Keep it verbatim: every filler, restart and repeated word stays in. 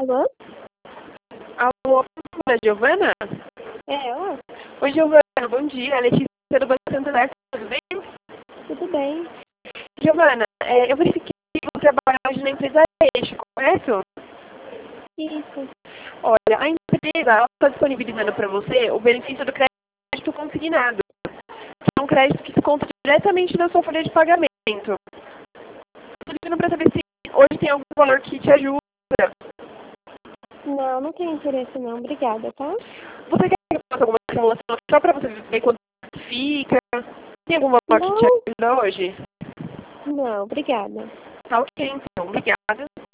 Alô? Alô, Giovana? É, ó, Oi, Giovana, bom dia. Letícia do Banco Santander, tudo bem? tudo bem. Giovana, é, eu verifiquei que você trabalha hoje na empresa Eixo, correto? Isso. Olha, a empresa está disponibilizando para você o benefício do crédito consignado, que é um crédito que se conta diretamente na sua folha de pagamento. Estou pedindo para saber se hoje tem algum valor que te ajuda. Não, não tenho interesse não, obrigada, tá? Você quer que eu faça alguma simulação só para você ver quanto fica? Tem algum valor que te Não, ajuda hoje? não, obrigada. Tá ok, então. Obrigada.